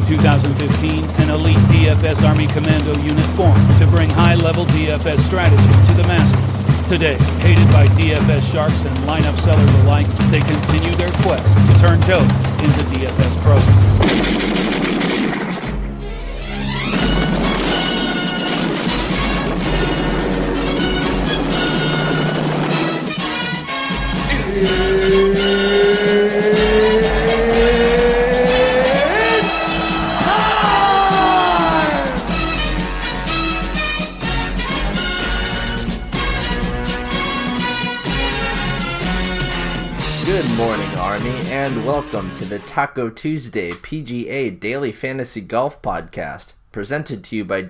2015, an elite DFS Army Commando unit formed to bring high-level DFS strategy to the masses. Today, hated by DFS sharks and lineup sellers alike, they continue their quest to turn Joe into DFS pros. Good morning, Army, and welcome to the Taco Tuesday PGA Daily Fantasy Golf Podcast, presented to you by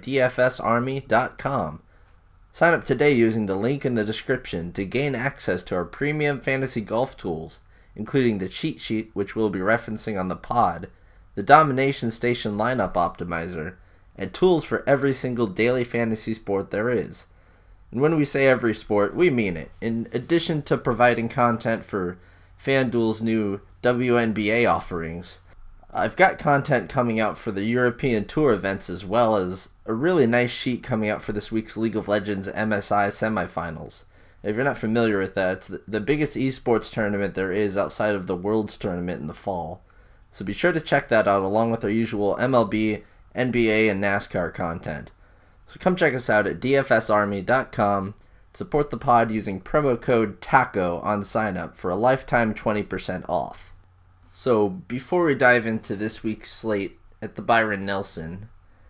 DFSArmy.com. Sign up today using the link in the description to gain access to our premium fantasy golf tools, including the cheat sheet, which we'll be referencing on the pod, the Domination Station Lineup Optimizer, and tools for every single daily fantasy sport there is. And when we say every sport, we mean it. In addition to providing content for FanDuel's new WNBA offerings, I've got content coming out for the European Tour events, as well as a really nice sheet coming out for this week's League of Legends MSI semifinals. If you're not familiar with that, it's the biggest esports tournament there is outside of the Worlds tournament in the fall. So be sure to check that out along with our usual MLB, NBA, and NASCAR content. So come check us out at DFSArmy.com. Support the pod using promo code TACO on sign up for a lifetime 20% off. So before we dive into this week's slate at the Byron Nelson,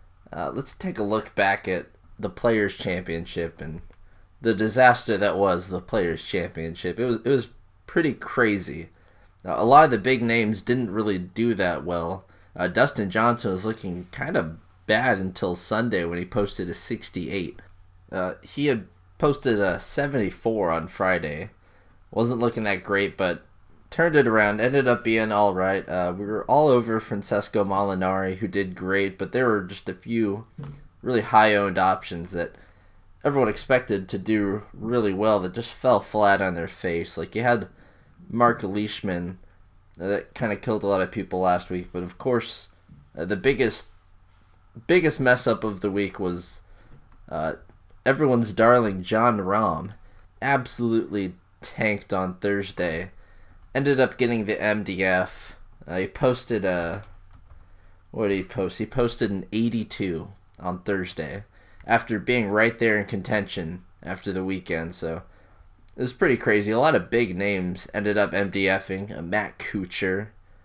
let's take a look back at the Players' Championship and the disaster that was the Players' Championship. It was pretty crazy. A lot of the big names didn't really do that well. Dustin Johnson was looking kind of bad until Sunday when he posted a 68. He had posted a 74 on Friday. Wasn't looking that great, but turned it around. Ended up being all right. We were all over Francesco Molinari, who did great, but there were just a few really high-owned options that everyone expected to do really well that just fell flat on their face. Like, you had Mark Leishman that kind of killed a lot of people last week, but of course, the biggest mess up of the week was everyone's darling Jon Rahm. Absolutely tanked on Thursday. Ended up getting the MDF. He posted what did he post? He posted an 82 on Thursday after being right there in contention after the weekend. So it was pretty crazy. A lot of big names ended up MDFing. Matt Kuchar,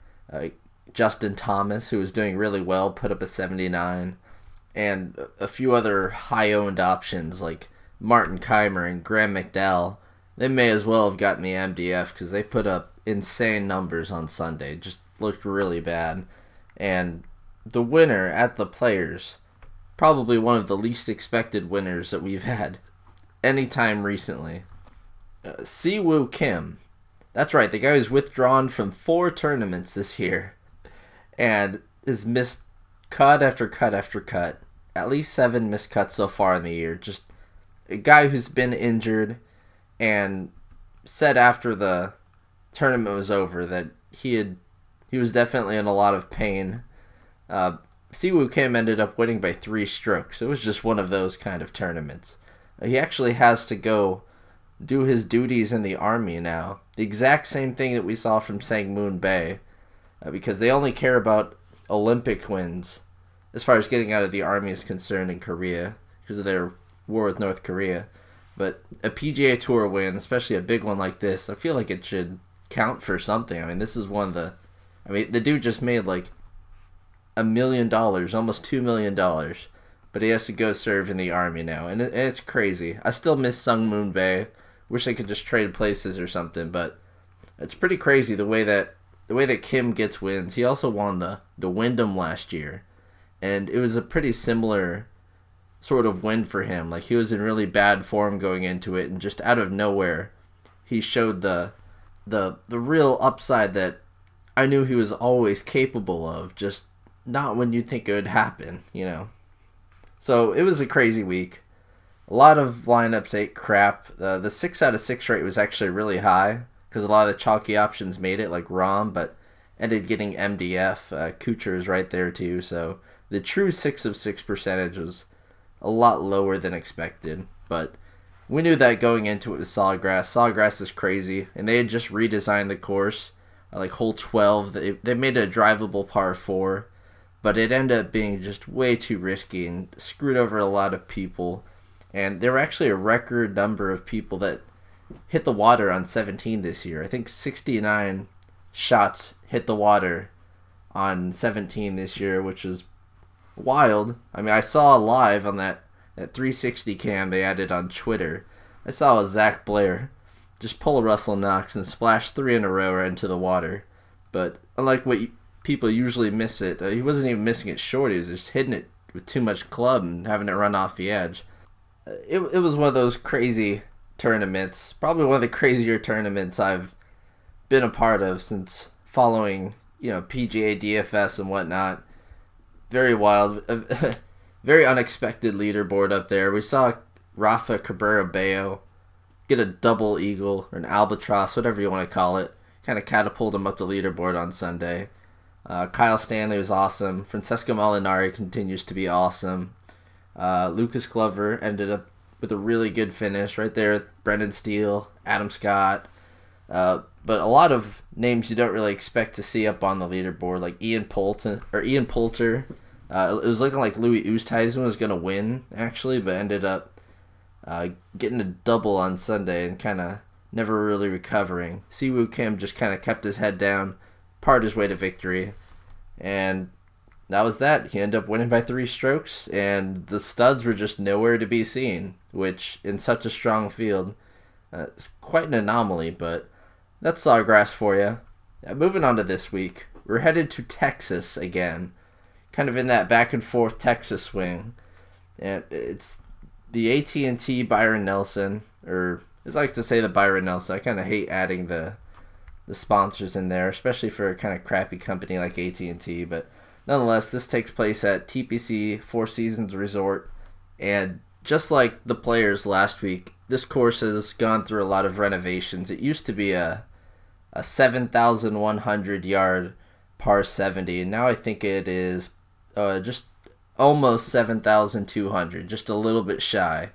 Justin Thomas, who was doing really well, put up a 79. And a few other high-owned options like Martin Keimer and Graham McDowell. They may as well have gotten the MDF because they put up insane numbers on Sunday. Just looked really bad. And the winner at the Players, probably one of the least expected winners that we've had anytime recently. Siwoo Kim. That's right, the guy who's withdrawn from 4 tournaments this year and has missed cut after cut after cut. At least 7 missed cuts so far in the year. Just a guy who's been injured and said after the tournament was over that he was definitely in a lot of pain. Siwoo Kim ended up winning by 3 strokes. It was just one of those kind of tournaments. He actually has to go do his duties in the Army now. The exact same thing that we saw from Sang Moon Bae, because they only care about Olympic wins as far as getting out of the Army is concerned in Korea because of their war with North Korea. But a PGA Tour win, especially a big one like this, I feel like it should count for something. I mean, this is one of the... I mean, the dude just made like $1 million, almost $2 million, but he has to go serve in the Army now, and it's crazy. I still miss Sang Moon Bae. Wish they could just trade places or something, but it's pretty crazy the way that Kim gets wins. He also won the Wyndham last year, and it was a pretty similar sort of win for him. Like, he was in really bad form going into it, and just out of nowhere, he showed the real upside that I knew he was always capable of, just not when you'd think it would happen, you know. So it was a crazy week. A lot of lineups ate crap. The 6 out of 6 rate was actually really high because a lot of the chalky options made it, like Rahm, but ended getting MDF. Kuchar is right there too, so the true 6 of 6 percentage was a lot lower than expected, but we knew that going into it with Sawgrass. Sawgrass is crazy, and they had just redesigned the course. Like hole 12, they made it a drivable par 4, but it ended up being just way too risky and screwed over a lot of people. And there were actually a record number of people that hit the water on 17 this year. I think 69 shots hit the water on 17 this year, which is wild. I mean, I saw live on that 360 cam they added on Twitter. I saw a Zach Blair just pull a Russell Knox and splash 3 in a row right into the water. But unlike what people usually miss it, he wasn't even missing it short. He was just hitting it with too much club and having it run off the edge. It was one of those crazy tournaments. Probably one of the crazier tournaments I've been a part of since following, PGA, DFS, and whatnot. Very wild. Very unexpected leaderboard up there. We saw Rafa Cabrera Bello get a double eagle, or an albatross, whatever you want to call it. Kind of catapult him up the leaderboard on Sunday. Kyle Stanley was awesome. Francesco Molinari continues to be awesome. Lucas Glover ended up with a really good finish right there with Brendan Steele, Adam Scott. But a lot of names you don't really expect to see up on the leaderboard, like Ian Poulter. It was looking like Louis Oosthuizen was going to win, actually, but ended up getting a double on Sunday and kind of never really recovering. Siwoo Kim just kind of kept his head down, parred his way to victory, and that was that. He ended up winning by 3 strokes, and the studs were just nowhere to be seen, which in such a strong field is quite an anomaly, but that's Sawgrass for you. Moving on to this week, we're headed to Texas again, kind of in that back and forth Texas swing, and it's the AT&T Byron Nelson, or as I like to say, the Byron Nelson. I kind of hate adding the sponsors in there, especially for a kind of crappy company like AT&T, but nonetheless, this takes place at TPC Four Seasons Resort, and just like the Players last week, this course has gone through a lot of renovations. It used to be a 7,100 yard par 70, and now I think it is just almost 7,200, just a little bit shy.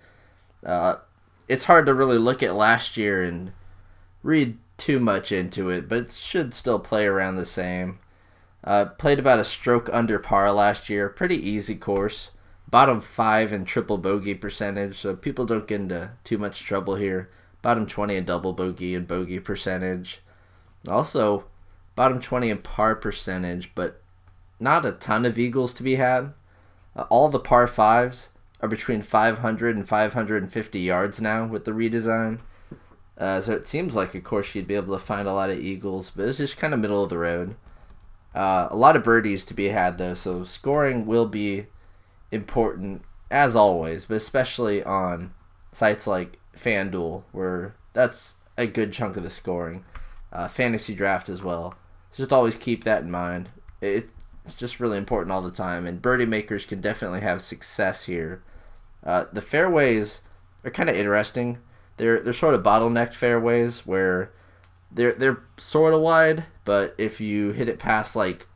It's hard to really look at last year and read too much into it, but it should still play around the same. Played about a stroke under par last year. Pretty easy course. Bottom 5 in triple bogey percentage, so people don't get into too much trouble here. Bottom 20 in double bogey and bogey percentage. Also, bottom 20 in par percentage, but not a ton of eagles to be had. All the par 5s are between 500 and 550 yards now with the redesign. So it seems like a course you'd be able to find a lot of eagles, but it's just kind of middle of the road. A lot of birdies to be had, though, so scoring will be important, as always, but especially on sites like FanDuel, where that's a good chunk of the scoring. Fantasy draft as well. So just always keep that in mind. It's just really important all the time, and birdie makers can definitely have success here. The fairways are kind of interesting. They're sort of bottlenecked fairways where they're sort of wide, but if you hit it past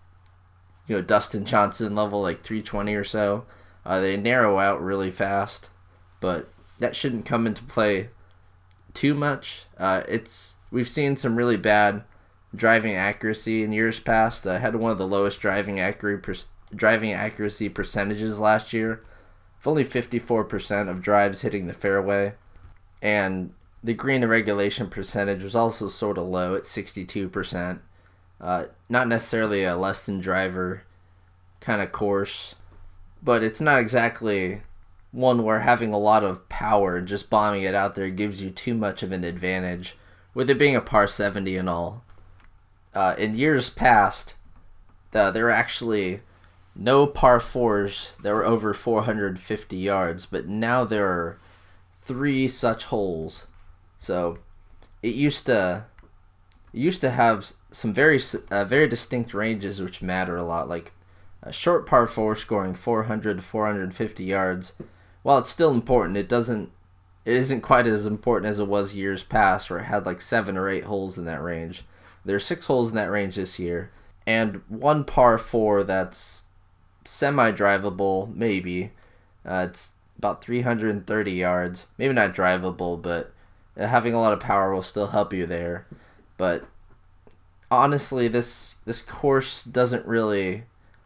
Dustin Johnson level, like 320 or so, they narrow out really fast. But that shouldn't come into play too much. We've seen some really bad driving accuracy in years past. I had one of the lowest driving accuracy percentages last year. With only 54% of drives hitting the fairway, and the green and regulation percentage was also sort of low at 62%. Not necessarily a less than driver kind of course, but it's not exactly one where having a lot of power and just bombing it out there gives you too much of an advantage, with it being a par 70 and all. In years past, there were actually no par 4s that were over 450 yards, but now there are 3 such holes. So it used to have some very distinct ranges which matter a lot, like a short par 4 scoring 400 to 450 yards. While it's still important, it isn't quite as important as it was years past, where it had like 7 or 8 holes in that range. There are 6 holes in that range this year, and one par 4 that's semi-drivable, maybe. It's about 330 yards. Maybe not drivable, but having a lot of power will still help you there. But honestly, this course doesn't really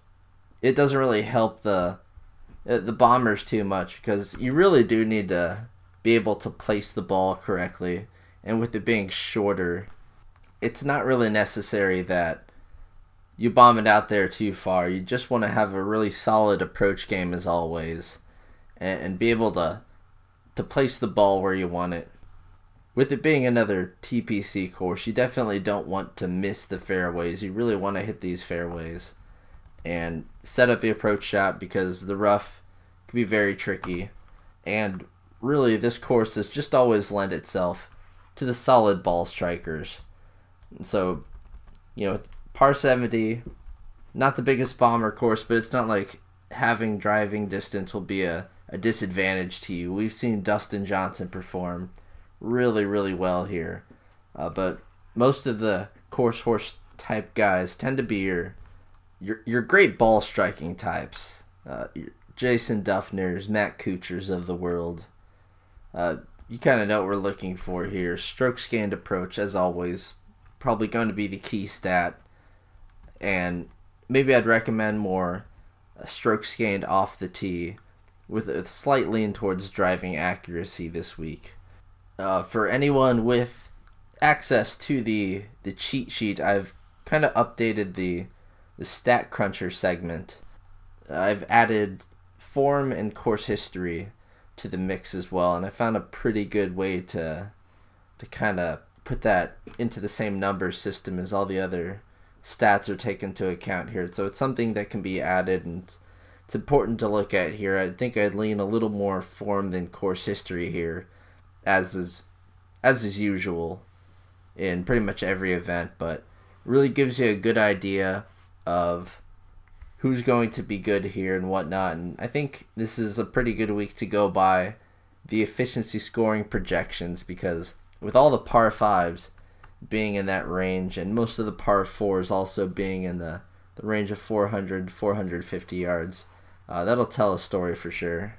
help the Bombers too much, because you really do need to be able to place the ball correctly, and with it being shorter, it's not really necessary that you bomb it out there too far. You just want to have a really solid approach game as always, and be able to place the ball where you want it. With it being another TPC course, you definitely don't want to miss the fairways. You really want to hit these fairways and set up the approach shot, because the rough can be very tricky. And really, this course has just always lent itself to the solid ball strikers. So, par 70, not the biggest bomber course, but it's not like having driving distance will be a disadvantage to you. We've seen Dustin Johnson perform really, really well here. But most of the course horse type guys tend to be your great ball striking types. Your Jason Duffners, Matt Kuchars of the world. You kind of know what we're looking for here. Stroke scanned approach, as always, probably going to be the key stat. And maybe I'd recommend more stroke scanned off the tee, with a slight lean towards driving accuracy this week. For anyone with access to the cheat sheet, I've kind of updated the Stat Cruncher segment. I've added form and course history to the mix as well, and I found a pretty good way to kind of put that into the same number system as all the other stats are taken into account here. So it's something that can be added, and it's important to look at here. I think I'd lean a little more form than course history here, as is usual in pretty much every event, but really gives you a good idea of who's going to be good here and whatnot. And I think this is a pretty good week to go by the efficiency scoring projections, because with all the par 5s being in that range, and most of the par 4s also being in the range of 400, 450 yards, that'll tell a story for sure.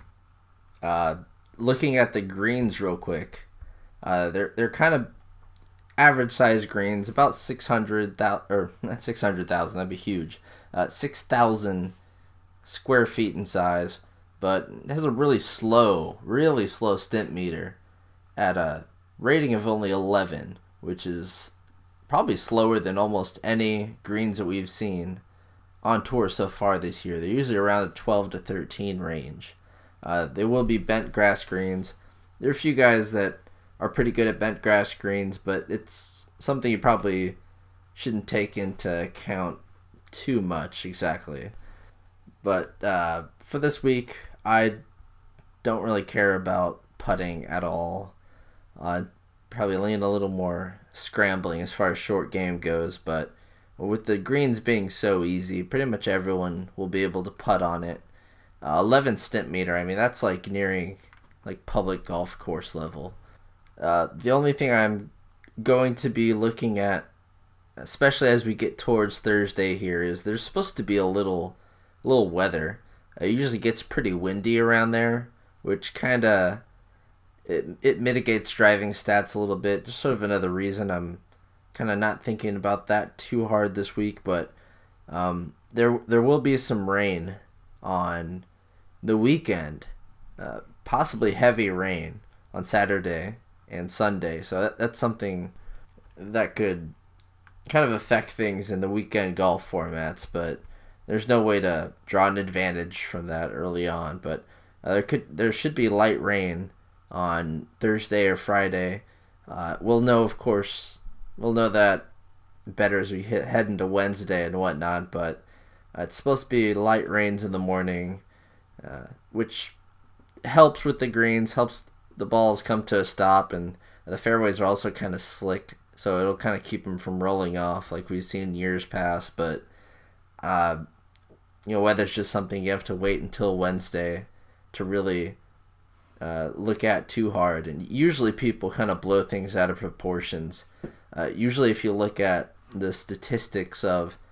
Looking at the greens real quick, they're kind of average size greens, about 600,000, or not 600,000, that'd be huge. 6,000 square feet in size, but it has a really slow stint meter at a rating of only 11, which is probably slower than almost any greens that we've seen on tour so far this year. They're usually around the 12 to 13 range. They will be bent grass greens. There are a few guys that are pretty good at bent grass greens, but it's something you probably shouldn't take into account too much exactly. But for this week, I don't really care about putting at all. Probably lean a little more scrambling as far as short game goes, but with the greens being so easy, pretty much everyone will be able to putt on it. 11 stint meter, I mean, that's like nearing like public golf course level. The only thing I'm going to be looking at, especially as we get towards Thursday here, is there's supposed to be a little weather. It usually gets pretty windy around there, which kind of it mitigates driving stats a little bit. Just sort of another reason I'm kind of not thinking about that too hard this week. But there will be some rain on the weekend, possibly heavy rain on Saturday and Sunday. So that's something that could kind of affect things in the weekend golf formats, but there's no way to draw an advantage from that early on. But there should be light rain on Thursday or Friday. We'll know that better as we head into Wednesday and whatnot, but it's supposed to be light rains in the morning, which helps with the greens, helps the balls come to a stop, and the fairways are also kind of slick, so it'll kind of keep them from rolling off like we've seen years past. But weather's just something you have to wait until Wednesday to really look at too hard, and usually people kind of blow things out of proportions. Usually if you look at the statistics of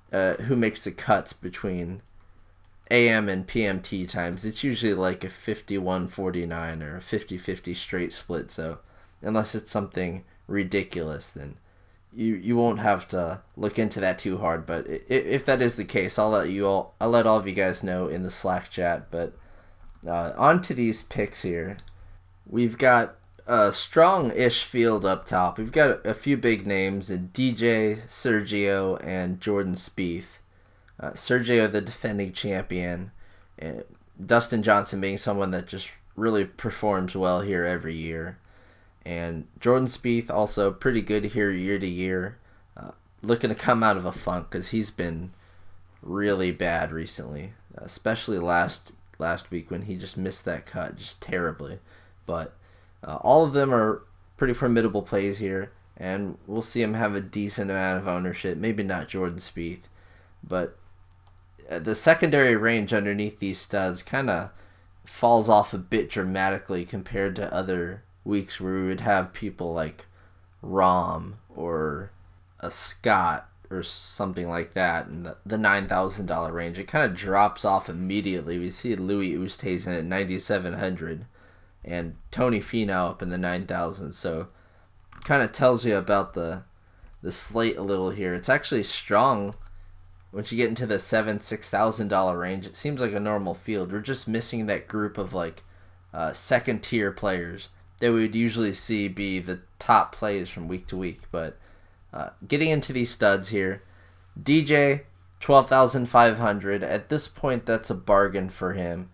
who makes the cuts between AM and PM tee times. It's usually like a 51-49 or a 50-50 straight split. So unless it's something ridiculous, then you won't have to look into that too hard. But if that is the case, I'll let all of you guys know in the Slack chat. But on to these picks here. We've got a strong-ish field up top. We've got a few big names in DJ, Sergio, and Jordan Spieth. Sergio, the defending champion, and Dustin Johnson being someone that just really performs well here every year. And Jordan Spieth also pretty good here year to year. Looking to come out of a funk because he's been really bad recently, especially last week when he just missed that cut just terribly. But all of them are pretty formidable plays here, and we'll see him have a decent amount of ownership. Maybe not Jordan Spieth, but the secondary range underneath these studs kind of falls off a bit dramatically compared to other weeks where we would have people like Rahm or a Scott or something like that in the $9,000 range. It kind of drops off immediately. We see Louis Oosthuizen at 9,700 and Tony Finau up in the 9,000. So kind of tells you about the slate a little here. It's actually strong once you get into the $6,000 range. It seems like a normal field. We're just missing that group of like second tier players that we would usually see be the top plays from week to week. But getting into these studs here, DJ 12,500. At this point, that's a bargain for him.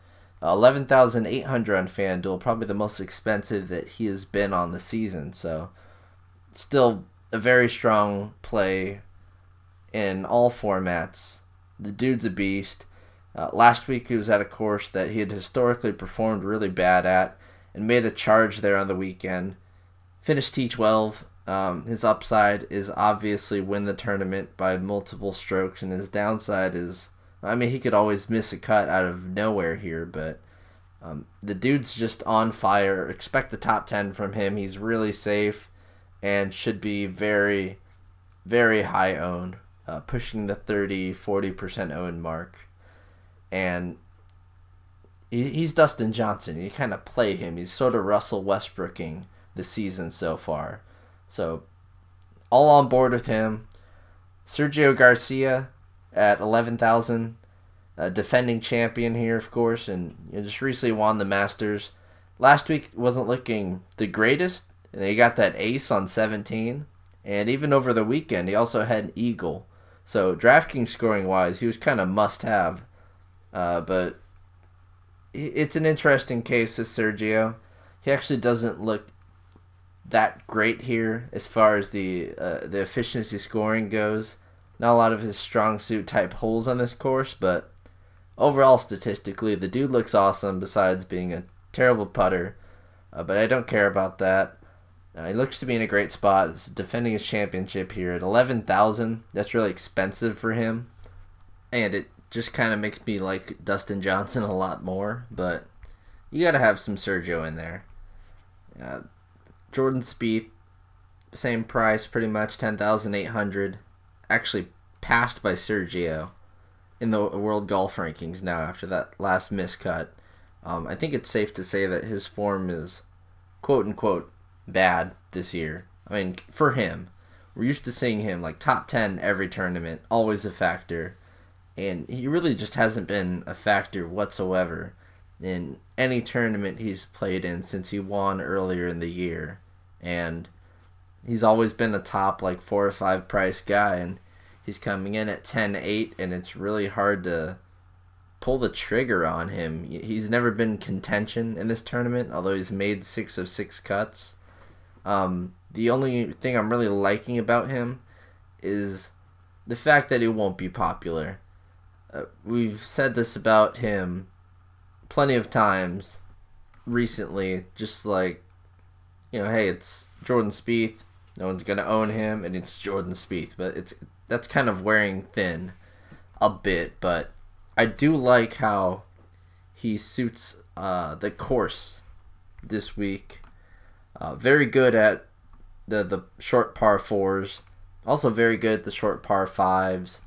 11,800 on FanDuel, probably the most expensive that he has been on the season. So still a very strong play in all formats. The dude's a beast. Last week he was at a course that he had historically performed really bad at and made a charge there on the weekend. Finished T12. His upside is obviously win the tournament by multiple strokes, and his downside is, I mean, he could always miss a cut out of nowhere here, but the dude's just on fire. Expect the top 10 from him. He's really safe and should be very, very high owned, pushing the 30-40% owned mark. And he's Dustin Johnson. You kind of play him. He's sort of Russell Westbrooking the season so far. So all on board with him. Sergio Garcia at 11,000, defending champion here, of course, and just recently won the Masters. Last week wasn't looking the greatest, and he got that ace on 17, and even over the weekend he also had an eagle. So DraftKings scoring wise, he was kind of must-have, but it's an interesting case with Sergio. He actually doesn't look that great here as far as the efficiency scoring goes. Not a lot of his strong suit type holes on this course, but overall statistically, the dude looks awesome besides being a terrible putter. But I don't care about that. He looks to be in a great spot. He's defending his championship here at 11,000. That's really expensive for him, and it just kind of makes me like Dustin Johnson a lot more. But you got to have some Sergio in there. Jordan Spieth, same price, pretty much 10,800. Actually passed by Sergio in the world golf rankings now after that last miscut. I think it's safe to say that his form is quote unquote bad this year. I mean, for him, we're used to seeing him like top 10 every tournament, always a factor, and he really just hasn't been a factor whatsoever in any tournament he's played in since he won earlier in the year. And he's always been a top like 4 or 5 price guy, and he's coming in at 10-8, and it's really hard to pull the trigger on him. He's never been contention in this tournament, although he's made 6 of 6 cuts. The only thing I'm really liking about him is the fact that he won't be popular. We've said this about him plenty of times recently, just like, hey, it's Jordan Spieth, no one's going to own him, and it's Jordan Spieth, but that's kind of wearing thin a bit. But I do like how he suits the course this week. Very good at the short par 4s, also very good at the short par 5s.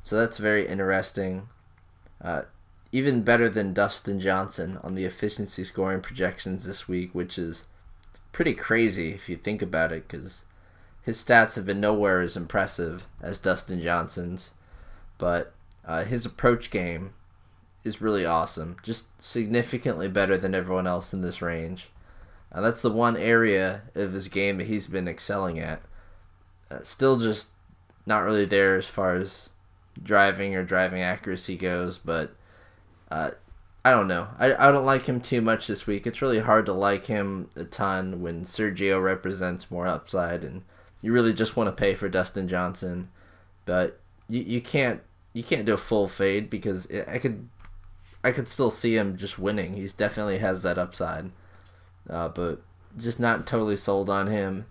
So that's very interesting. Even better than Dustin Johnson on the efficiency scoring projections this week, which is pretty crazy if you think about it, because his stats have been nowhere as impressive as Dustin Johnson's. But his approach game is really awesome, just significantly better than everyone else in this range. That's the one area of his game that he's been excelling at. Still just not really there as far as driving accuracy goes, but I don't know. I don't like him too much this week. It's really hard to like him a ton when Sergio represents more upside, and you really just want to pay for Dustin Johnson. But you can't do a full fade, because I could still see him just winning. He definitely has that upside, but just not totally sold on him.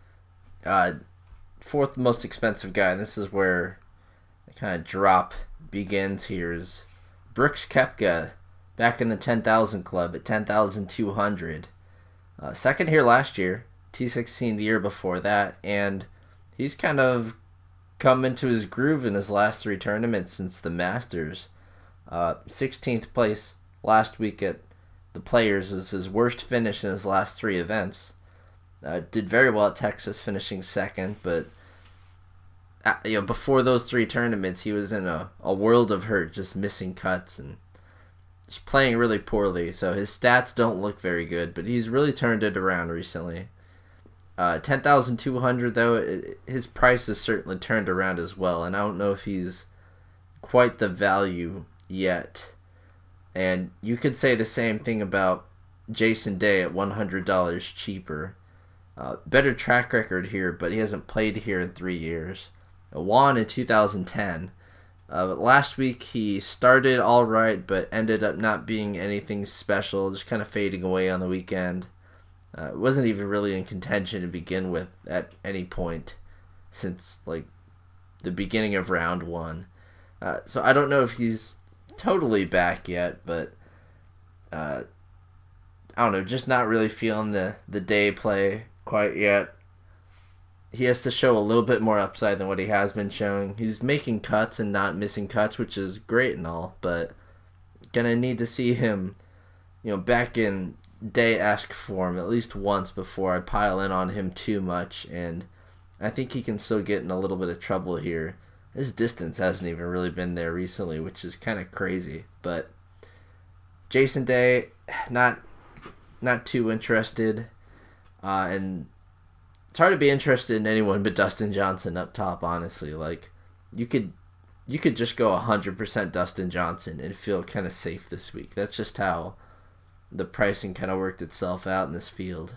Fourth most expensive guy, and this is where the kind of drop begins here, is Brooks Koepka, back in the 10,000 club at 10,200. Second here last year, T16 the year before that, and he's kind of come into his groove in his last three tournaments since the Masters. 16th place last week at the Players was his worst finish in his last three events. Did very well at Texas, finishing second, but before those three tournaments, he was in a world of hurt, just missing cuts and just playing really poorly. So his stats don't look very good, but he's really turned it around recently. 10,200 though, his price has certainly turned around as well, and I don't know if he's quite the value yet. And you could say the same thing about Jason Day at $100 cheaper. Better track record here, but he hasn't played here in 3 years. Won in 2010. But last week he started all right, but ended up not being anything special, just kind of fading away on the weekend. Wasn't even really in contention to begin with at any point since like the beginning of round one. So I don't know if he's totally back yet, but I don't know, just not really feeling the Day play quite yet. He has to show a little bit more upside than what he has been showing. He's making cuts and not missing cuts, which is great and all, but gonna need to see him, back in Day-esque form at least once before I pile in on him too much, and I think he can still get in a little bit of trouble here. His distance hasn't even really been there recently, which is kind of crazy. But Jason Day, not too interested, and it's hard to be interested in anyone but Dustin Johnson up top, honestly. Like, you could just go 100% Dustin Johnson and feel kind of safe this week. That's just how the pricing kind of worked itself out in this field.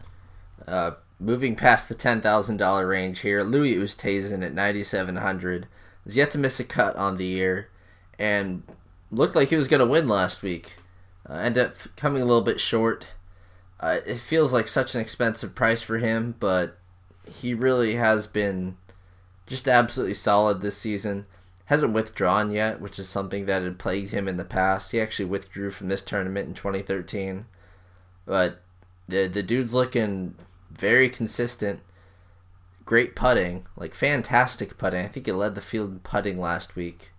Moving past the $10,000 range here, Louis Oosthuizen at 9,700 is yet to miss a cut on the year, and looked like he was going to win last week. Ended up coming a little bit short. It feels like such an expensive price for him, but he really has been just absolutely solid this season. Hasn't withdrawn yet, which is something that had plagued him in the past. He actually withdrew from this tournament in 2013. But the dude's looking very consistent. Great putting, like fantastic putting. I think he led the field in putting last week.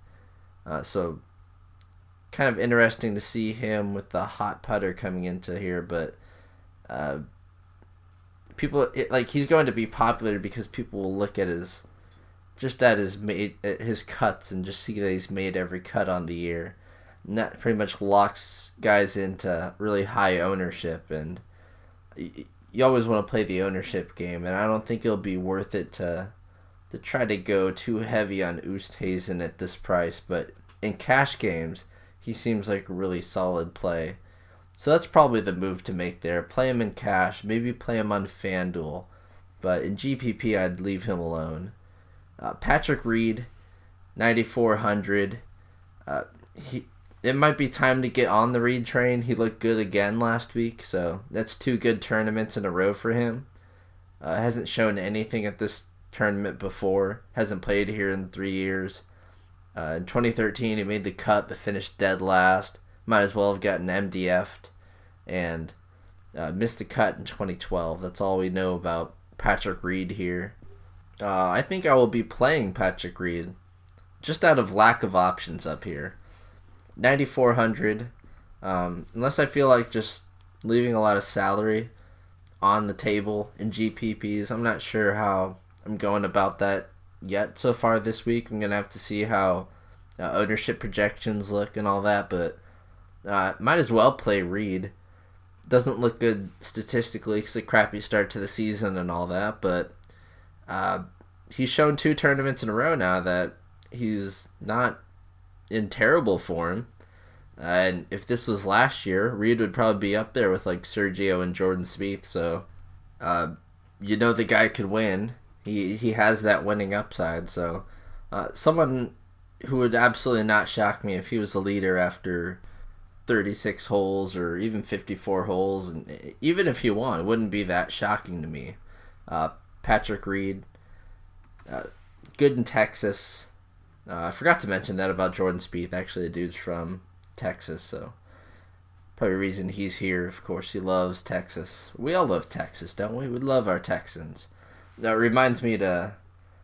So kind of interesting to see him with the hot putter coming into here, but he's going to be popular because people will look at his cuts and just see that he's made every cut on the year. And that pretty much locks guys into really high ownership, and you always want to play the ownership game, and I don't think it'll be worth it to try to go too heavy on Oosthuizen at this price, but in cash games, he seems like a really solid play. So that's probably the move to make there. Play him in cash, maybe play him on FanDuel, but in GPP I'd leave him alone. Patrick Reed, 9,400. It might be time to get on the Reed train. He looked good again last week, so that's 2 good tournaments in a row for him. Hasn't shown anything at this tournament before. Hasn't played here in 3 years. In 2013, he made the cut but finished dead last. Might as well have gotten MDF'd, and missed the cut in 2012. That's all we know about Patrick Reed here. I think I will be playing Patrick Reed just out of lack of options up here. 9,400. Unless I feel like just leaving a lot of salary on the table in GPPs, I'm not sure how I'm going about that yet so far this week. I'm going to have to see how ownership projections look and all that, but might as well play Reed. Doesn't look good statistically because a crappy start to the season and all that, but he's shown 2 tournaments in a row now that he's not in terrible form. And if this was last year, Reed would probably be up there with like Sergio and Jordan Spieth. So, the guy could win. He has that winning upside. So, someone who would absolutely not shock me if he was the leader after 36 holes or even 54 holes, and even if he won, it wouldn't be that shocking to me. Patrick Reed, good in Texas. I forgot to mention that about Jordan Spieth. Actually, the dude's from Texas, so probably the reason he's here. Of course, he loves Texas. We all love Texas, don't we? We love our Texans. That reminds me to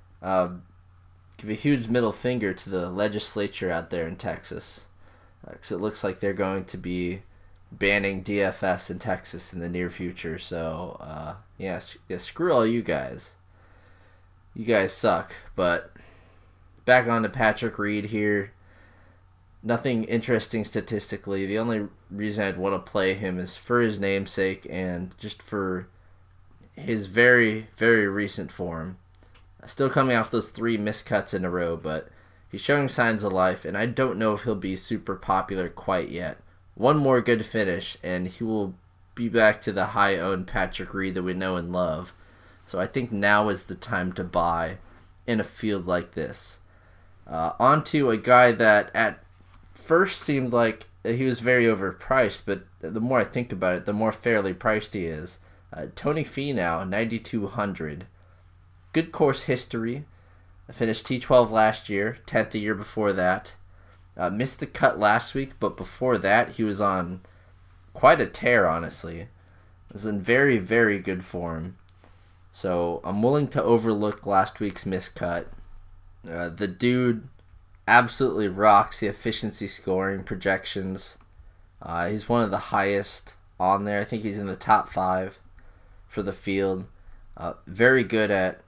give a huge middle finger to the legislature out there in Texas, because it looks like they're going to be banning DFS in Texas in the near future. So, screw all you guys. You guys suck. But back on to Patrick Reed here. Nothing interesting statistically. The only reason I'd want to play him is for his namesake and just for his very, very recent form. Still coming off those 3 miscuts in a row, but he's showing signs of life, and I don't know if he'll be super popular quite yet. One more good finish, and he will be back to the high-owned Patrick Reed that we know and love. So I think now is the time to buy in a field like this. On to a guy that at first seemed like he was very overpriced, but the more I think about it, the more fairly priced he is. Tony Finau, 9,200. Good course history. Finished T12 last year, 10th the year before that. Missed the cut last week, but before that he was on quite a tear, honestly. Was in very, very good form. So I'm willing to overlook last week's miscut. The dude absolutely rocks the efficiency scoring projections. He's one of the highest on there. I think he's in the top 5 for the field. Very good at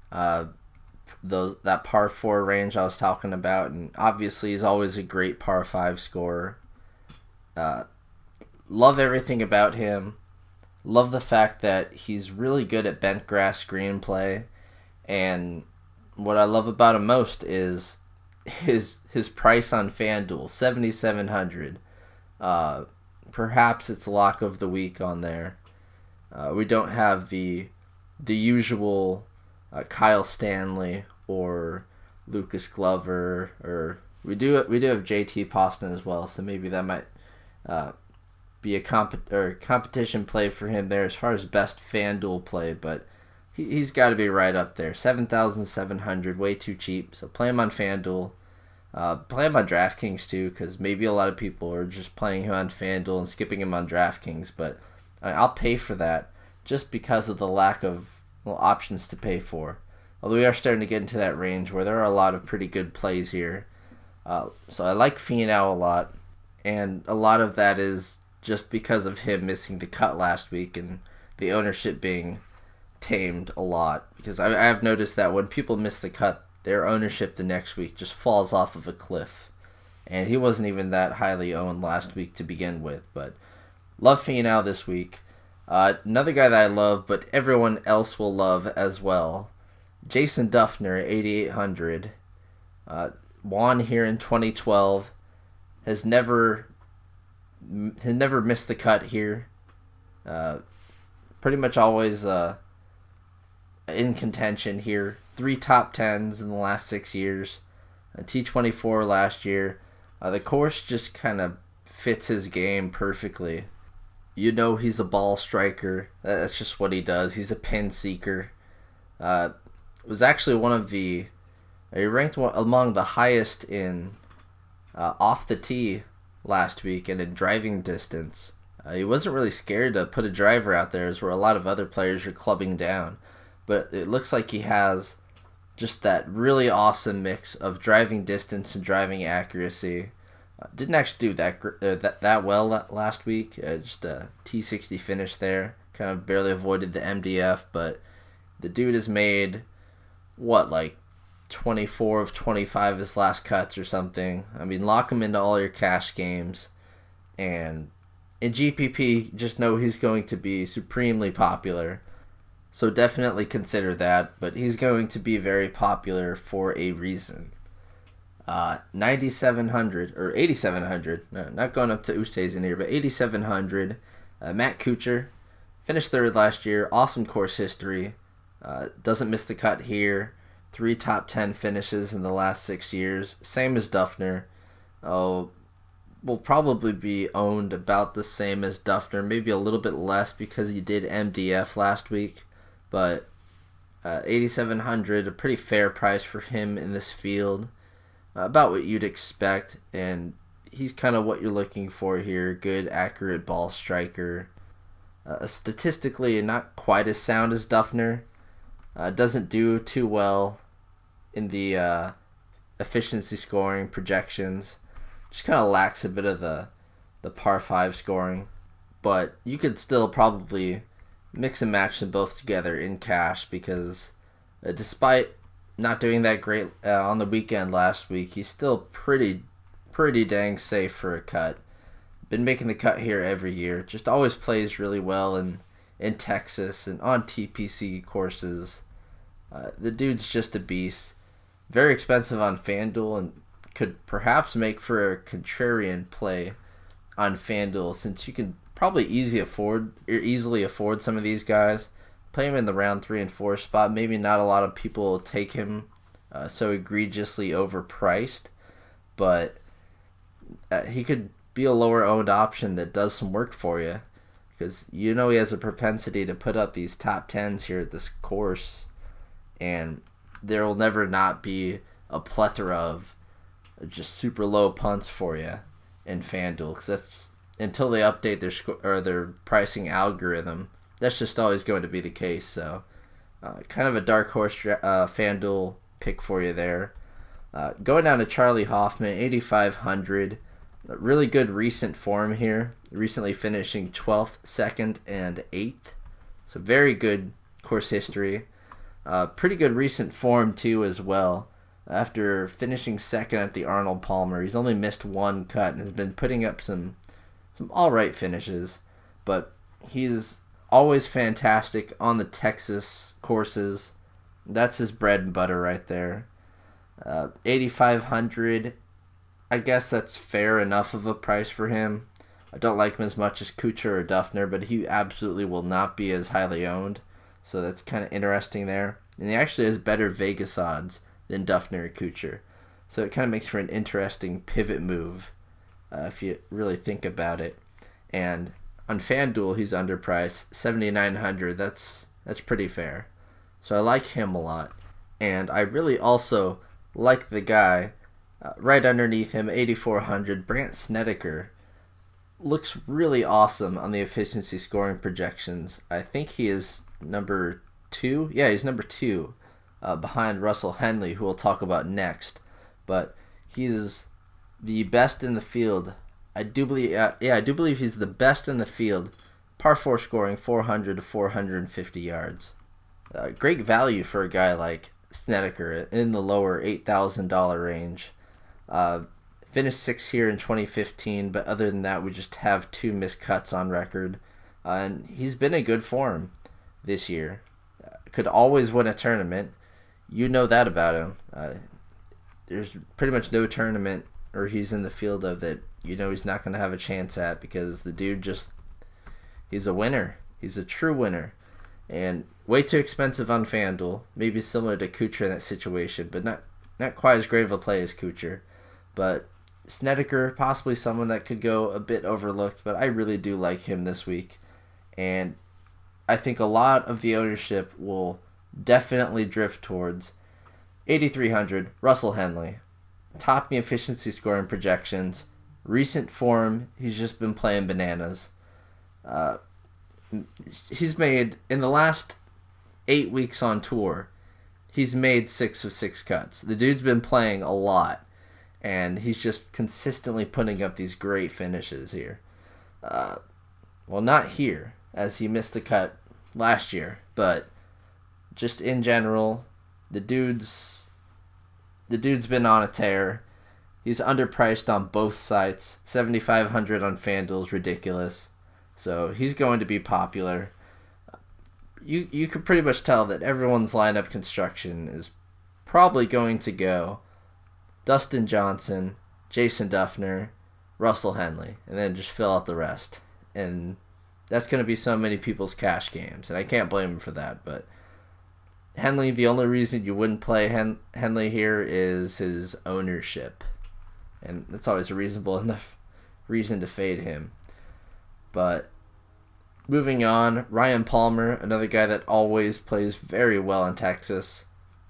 that par 4 range I was talking about, and obviously he's always a great par 5 scorer. Love everything about him. Love the fact that he's really good at bent grass green play, and what I love about him most is his price on FanDuel, $7,700. Perhaps it's lock of the week on there. We don't have the usual Kyle Stanley or Lucas Glover, or we do have JT Poston as well, so maybe that might be a competition play for him there as far as best FanDuel play, but he's got to be right up there. 7,700, way too cheap. So play him on FanDuel. Play him on DraftKings too, because maybe a lot of people are just playing him on FanDuel and skipping him on DraftKings, but I'll pay for that just because of the lack of options to pay for. Although we are starting to get into that range where there are a lot of pretty good plays here. So I like Finau a lot, and a lot of that is just because of him missing the cut last week and the ownership being tamed a lot, because I have noticed that when people miss the cut, their ownership the next week just falls off of a cliff, and he wasn't even that highly owned last week to begin with. But love Finau this week. Another guy that I love, but everyone else will love as well, Jason Dufner, 8,800. Won here in 2012, has never missed the cut here. Pretty much always in contention here. 3 top 10s in the last 6 years. T24 last year. The course just kind of fits his game perfectly. You know he's a ball striker. That's just what he does. He's a pin seeker. Was actually one of he ranked among the highest in off the tee last week and in driving distance. He wasn't really scared to put a driver out there, as where a lot of other players are clubbing down. But it looks like he has just that really awesome mix of driving distance and driving accuracy. Didn't actually do that well last week. Just a T60 finish there. Kind of barely avoided the MDF, but the dude has made, like 24 of 25 of his last cuts or something. I mean, lock him into all your cash games. And in GPP, just know he's going to be supremely popular. So definitely consider that, but he's going to be very popular for a reason. 9,700 or 8,700, no, not going up to Oosthuizen here, but 8,700. Matt Kuchar finished third last year. Awesome course history. Doesn't miss the cut here. 3 top 10 finishes in the last 6 years. Same as Dufner. Will probably be owned about the same as Dufner, maybe a little bit less because he did MDF last week. But 8,700, a pretty fair price for him in this field. About what you'd expect, and he's kind of what you're looking for here. Good, accurate ball striker. Statistically, not quite as sound as Dufner. Doesn't do too well in the efficiency scoring projections. Just kind of lacks a bit of the par 5 scoring. But you could still probably mix and match them both together in cash because despite not doing that great on the weekend last week, he's still pretty dang safe for a cut. Been making the cut here every year. Just always plays really well in Texas and on TPC courses. The dude's just a beast. Very expensive on FanDuel and could perhaps make for a contrarian play on FanDuel since you can probably easily afford some of these guys. Play him in the round 3 and 4 spot. Maybe not a lot of people will take him so egregiously overpriced, but he could be a lower owned option that does some work for you because he has a propensity to put up these top 10s here at this course, and there will never not be a plethora of just super low punts for you in FanDuel because that's until they update their pricing algorithm. That's just always going to be the case. So, kind of a dark horse FanDuel pick for you there. Going down to Charlie Hoffman, 8,500. Really good recent form here. Recently finishing 12th, 2nd, and 8th. So very good course history. Pretty good recent form too as well. After finishing 2nd at the Arnold Palmer, he's only missed 1 cut and has been putting up some alright finishes. But he's always fantastic on the Texas courses. That's his bread and butter right there. 8,500. I guess that's fair enough of a price for him. I don't like him as much as Kuchar or Dufner, but he absolutely will not be as highly owned. So that's kind of interesting there. And he actually has better Vegas odds than Dufner or Kuchar. So it kind of makes for an interesting pivot move if you really think about it. And on FanDuel, he's underpriced, 7,900. That's pretty fair. So I like him a lot. And I really also like the guy right underneath him, 8,400, Brandt Snedeker. Looks really awesome on the efficiency scoring projections. I think he is number 2. Yeah, he's number 2 behind Russell Henley, who we'll talk about next. But he is the best in the field. I do believe he's the best in the field. Par 4 scoring, 400 to 450 yards. Great value for a guy like Snedeker in the lower $8,000 range. Finished 6th here in 2015, but other than that, we just have 2 missed cuts on record. And he's been in good form this year. Could always win a tournament. You know that about him. There's pretty much no tournament or he's in the field of that he's not going to have a chance at because the dude he's a winner. He's a true winner. And way too expensive on FanDuel. Maybe similar to Kuchar in that situation, but not quite as great of a play as Kuchar. But Snedeker, possibly someone that could go a bit overlooked, but I really do like him this week. And I think a lot of the ownership will definitely drift towards 8,300, Russell Henley. Top in the efficiency scoring projections. Recent form, he's just been playing bananas. He's made, in the last 8 weeks on tour, he's made 6 of 6 cuts. The dude's been playing a lot, and he's just consistently putting up these great finishes here. Well, not here, as he missed the cut last year, but just in general, the dude's been on a tear. He's underpriced on both sites. $7,500 on FanDuel is ridiculous. So he's going to be popular. You could pretty much tell that everyone's lineup construction is probably going to go Dustin Johnson, Jason Duffner, Russell Henley, and then just fill out the rest. And that's going to be so many people's cash games, and I can't blame him for that. But Henley, the only reason you wouldn't play Henley here is his ownership. And that's always a reasonable enough reason to fade him. But moving on, Ryan Palmer, another guy that always plays very well in Texas.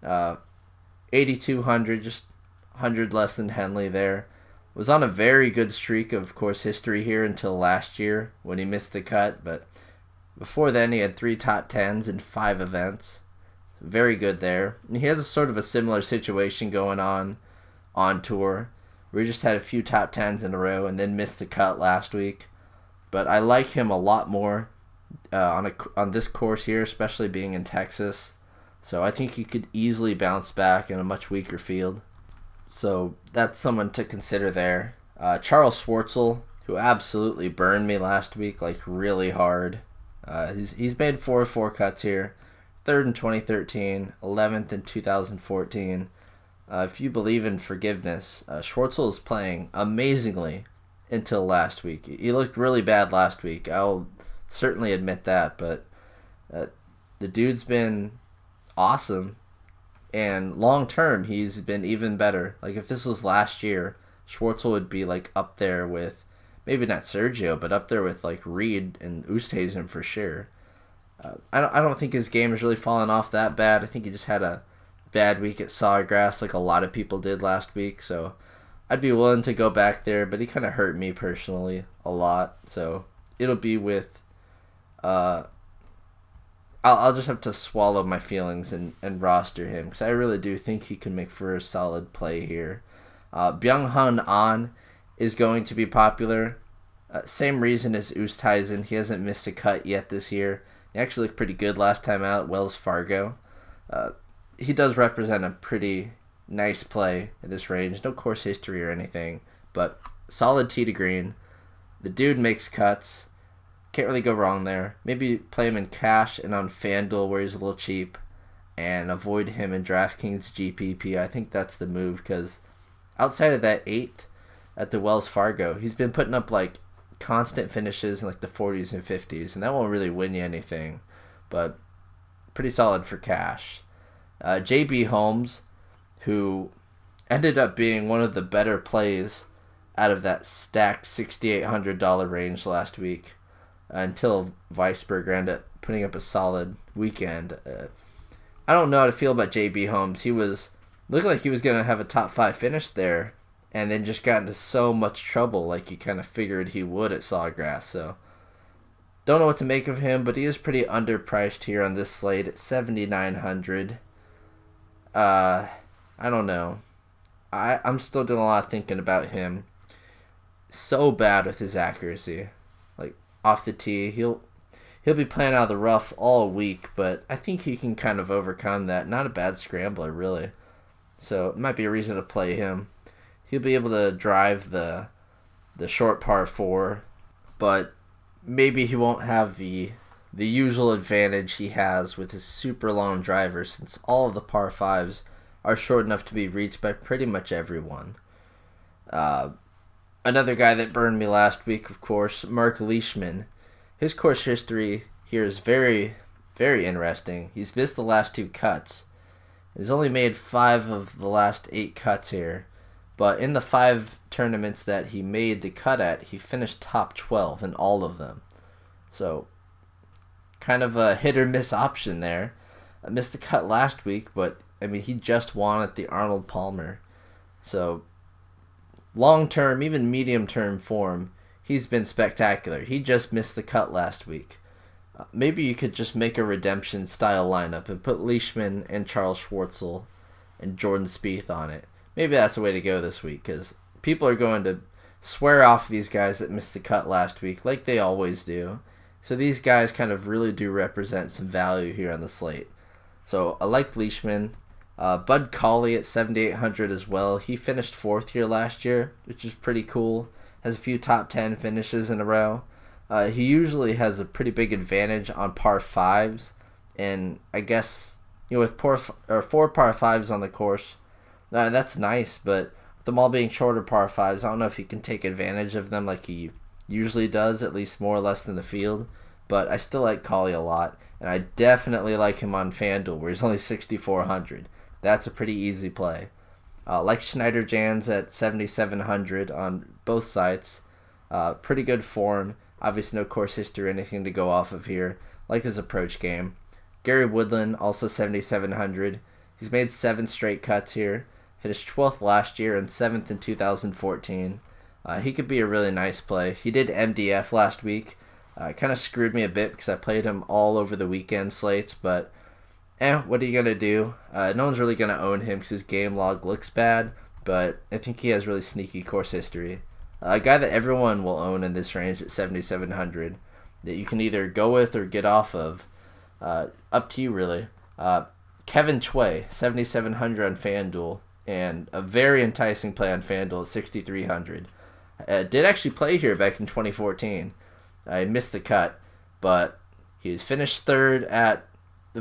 8,200, just 100 less than Henley there. Was on a very good streak of course history here until last year when he missed the cut. But before then he had 3 top 10s in 5 events. Very good there. And he has a sort of a similar situation going on tour, where he just had a few top 10s in a row and then missed the cut last week. But I like him a lot more on this course here, especially being in Texas. So I think he could easily bounce back in a much weaker field. So that's someone to consider there. Charles Schwartzel, who absolutely burned me last week, like really hard. He's made 4 of 4 cuts here. 3rd in 2013, 11th in 2014. If you believe in forgiveness, Schwartzel is playing amazingly until last week. He looked really bad last week. I'll certainly admit that, but the dude's been awesome, and long term he's been even better. Like if this was last year, Schwartzel would be like up there with, maybe not Sergio, but up there with like Reed and Oosthuizen for sure. I don't think his game has really fallen off that bad. I think he just had a bad week at Sawgrass like a lot of people did last week, so I'd be willing to go back there, but he kind of hurt me personally a lot, so it'll be with I'll just have to swallow my feelings and roster him, because I really do think he can make for a solid play here. Byung-Hun An is going to be popular. Same reason as Oosthuizen. He hasn't missed a cut yet this year. He actually looked pretty good last time out at Wells Fargo. He does represent a pretty nice play in this range. No course history or anything, but solid tee to green. The dude makes cuts. Can't really go wrong there. Maybe play him in cash and on FanDuel where he's a little cheap, and avoid him in DraftKings GPP. I think that's the move, because outside of that 8th at the Wells Fargo, he's been putting up like constant finishes in like the 40s and 50s, and that won't really win you anything, but pretty solid for cash. JB Holmes, who ended up being one of the better plays out of that stacked $6,800 range last week, until Weisberger ended up putting up a solid weekend. I don't know how to feel about JB Holmes. He was looking like he was going to have a top 5 finish there, and then just got into so much trouble like you kind of figured he would at Sawgrass. So don't know what to make of him, but he is pretty underpriced here on this slate at $7,900. I don't know. I'm still doing a lot of thinking about him. So bad with his accuracy. Like off the tee, he'll be playing out of the rough all week, but I think he can kind of overcome that. Not a bad scrambler, really. So it might be a reason to play him. He'll be able to drive the short par 4, but maybe he won't have the usual advantage he has with his super long driver, since all of the par 5s are short enough to be reached by pretty much everyone. Another guy that burned me last week, of course, Mark Leishman. His course history here is very, very interesting. He's missed the last 2 cuts. He's only made 5 of the last 8 cuts here, but in the 5 tournaments that he made the cut at, he finished top 12 in all of them. So, kind of a hit or miss option there. I missed the cut last week, but I mean, he just won at the Arnold Palmer. So, long-term, even medium-term form, he's been spectacular. He just missed the cut last week. Maybe you could just make a redemption style lineup and put Leishman and Charles Schwartzel and Jordan Spieth on it. Maybe that's the way to go this week, because people are going to swear off these guys that missed the cut last week like they always do. So these guys kind of really do represent some value here on the slate. So I like Leishman. Bud Cauley at 7,800 as well. He finished 4th here last year, which is pretty cool. Has a few top 10 finishes in a row. He usually has a pretty big advantage on par 5s. And I guess, with 4 par 5s on the course, that's nice. But with them all being shorter par 5s, I don't know if he can take advantage of them like he usually does, at least more or less than the field. But I still like Cauley a lot. And I definitely like him on FanDuel, where he's only 6,400. That's a pretty easy play. Like Schneider Jans at 7,700 on both sites. Pretty good form. Obviously no course history or anything to go off of here. Like his approach game. Gary Woodland, also 7,700. He's made 7 straight cuts here. Finished 12th last year and 7th in 2014. He could be a really nice play. He did MDF last week. Kind of screwed me a bit because I played him all over the weekend slates, but what are you going to do? No one's really going to own him because his game log looks bad, but I think he has really sneaky course history. A guy that everyone will own in this range at 7,700 that you can either go with or get off of. Up to you, really. Kevin Choi, 7,700 on FanDuel, and a very enticing play on FanDuel at 6,300. Did actually play here back in 2014. I missed the cut, but he's finished 3rd at the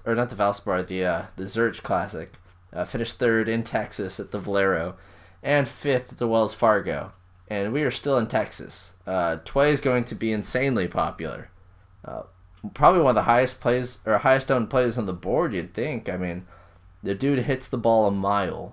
Zurich Classic. Finished 3rd in Texas at the Valero, and 5th at the Wells Fargo. And we are still in Texas. Tway is going to be insanely popular. Probably one of the highest owned plays on the board, you'd think. I mean, the dude hits the ball a mile.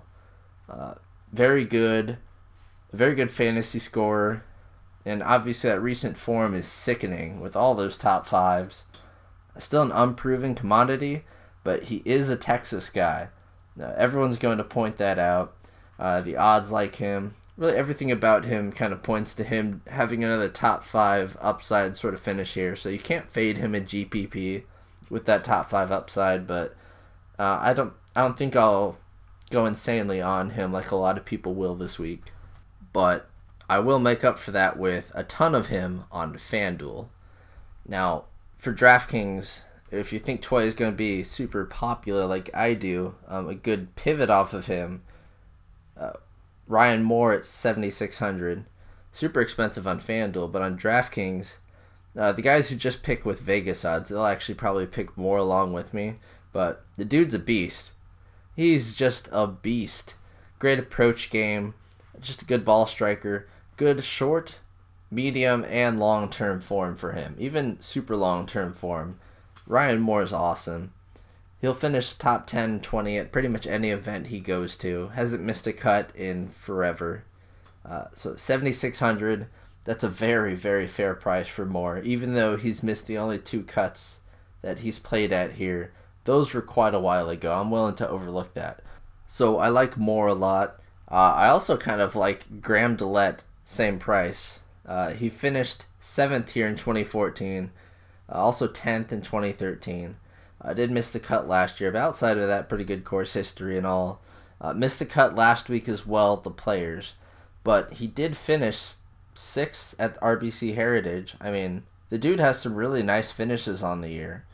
Very good fantasy scorer. And obviously that recent form is sickening with all those top 5s. Still an unproven commodity, but he is a Texas guy. Everyone's going to point that out. The odds like him. Really everything about him kind of points to him having another top 5 upside sort of finish here. So you can't fade him in GPP with that top 5 upside, but I don't think I'll go insanely on him like a lot of people will this week. But I will make up for that with a ton of him on FanDuel. Now, for DraftKings, if you think Tway is going to be super popular like I do, a good pivot off of him, Ryan Moore at 7,600. Super expensive on FanDuel, but on DraftKings, the guys who just pick with Vegas odds, they'll actually probably pick more along with me, but the dude's a beast. He's just a beast. Great approach game, just a good ball striker, good short, medium, and long-term form for him. Even super long-term form. Ryan Moore is awesome. He'll finish top 10, 20 at pretty much any event he goes to. Hasn't missed a cut in forever. So 7,600, that's a very, very fair price for Moore. Even though he's missed the only 2 cuts that he's played at here, those were quite a while ago. I'm willing to overlook that. So I like Moore a lot. I also kind of like Graham Dillette, same price. He finished 7th here in 2014, also 10th in 2013. I did miss the cut last year, but outside of that, pretty good course history and all. Missed the cut last week as well at the Players, but he did finish 6th at RBC Heritage. I mean, the dude has some really nice finishes on the year,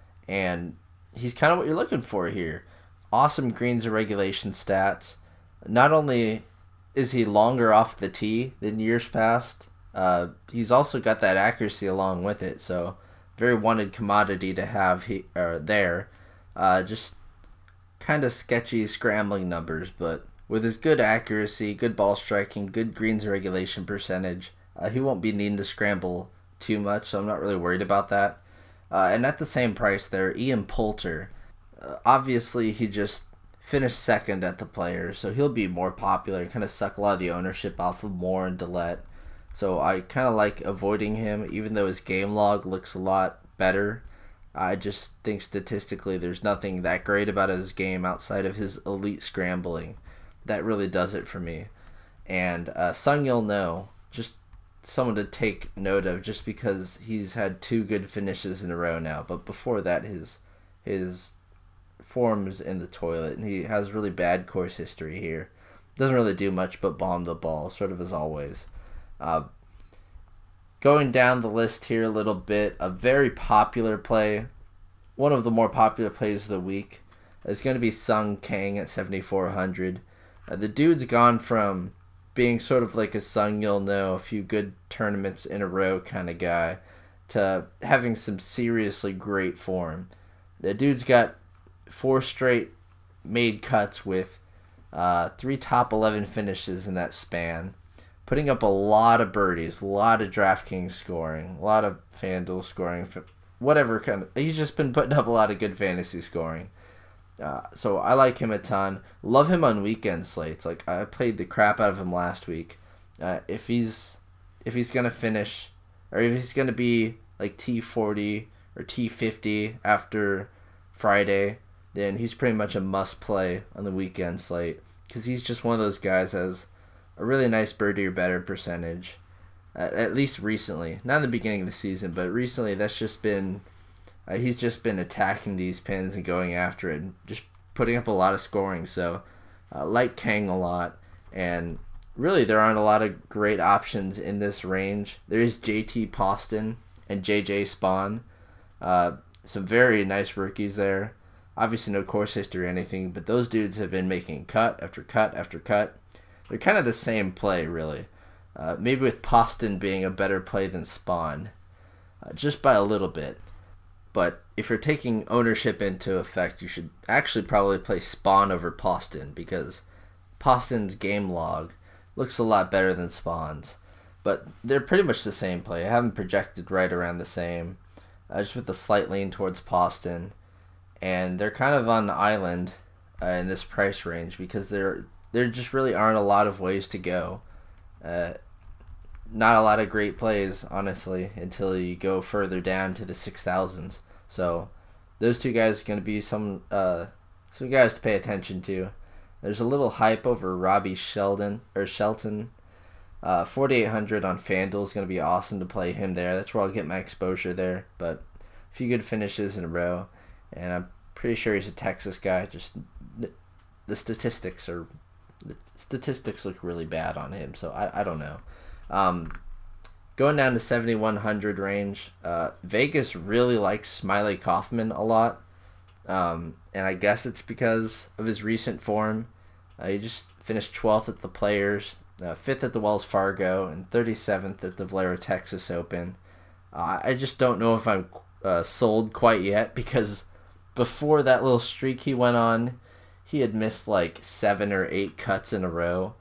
and he's kind of what you're looking for here. Awesome greens and regulation stats. Not only is he longer off the tee than years past, he's also got that accuracy along with it, so very wanted commodity to have there. Just kind of sketchy scrambling numbers, but with his good accuracy, good ball striking, good greens and regulation percentage, he won't be needing to scramble too much, so I'm not really worried about that. And at the same price there, Ian Poulter. Obviously, he just finished 2nd at the Players, so he'll be more popular and kind of suck a lot of the ownership off of Moore and Dillette. So I kind of like avoiding him, even though his game log looks a lot better. I just think statistically there's nothing that great about his game outside of his elite scrambling. That really does it for me. And Sung Yul No, just someone to take note of just because he's had 2 good finishes in a row now. But before that, his form's in the toilet, and he has really bad course history here. Doesn't really do much but bomb the ball, sort of as always. Going down the list here a little bit, a very popular play, one of the more popular plays of the week, is going to be Sung Kang at 7,400. The dude's gone from being sort of like a Sung you'll know, a few good tournaments in a row kind of guy, to having some seriously great form. The dude's got 4 straight made cuts with 3 top 11 finishes in that span, putting up a lot of birdies, a lot of DraftKings scoring, a lot of FanDuel scoring, whatever kind of. He's just been putting up a lot of good fantasy scoring. So I like him a ton. Love him on weekend slates. Like, I played the crap out of him last week. If he's gonna finish, or if he's gonna be like T40 or T50 after Friday, then he's pretty much a must play on the weekend slate, because he's just one of those guys that has a really nice birdie or better percentage. At least recently, not in the beginning of the season, but recently that's just been. He's just been attacking these pins and going after it and just putting up a lot of scoring. So, like Kang a lot. And really, there aren't a lot of great options in this range. There is JT Poston and JJ Spawn. Some very nice rookies there. Obviously, no course history or anything, but those dudes have been making cut after cut after cut. They're kind of the same play, really. Maybe with Poston being a better play than Spawn. Just by a little bit. But if you're taking ownership into effect, you should actually probably play Spawn over Poston, because Poston's game log looks a lot better than Spawn's. But they're pretty much the same play. I have them projected right around the same, just with a slight lean towards Poston. And they're kind of on the island in this price range, because there just really aren't a lot of ways to go. Not a lot of great plays, honestly, until you go further down to the 6,000s. So those 2 guys are going to be some guys to pay attention to. There's a little hype over Robbie Shelton. 4,800 on FanDuel is going to be awesome to play him there. That's where I'll get my exposure there. But a few good finishes in a row, and I'm pretty sure he's a Texas guy. Just the statistics look really bad on him, so I don't know. Going down to 7,100 range, Vegas really likes Smiley Kaufman a lot, and I guess it's because of his recent form. He just finished 12th at the Players, 5th at the Wells Fargo, and 37th at the Valero Texas Open. I just don't know if I'm sold quite yet, because before that little streak he went on, he had missed like 7 or 8 cuts in a row.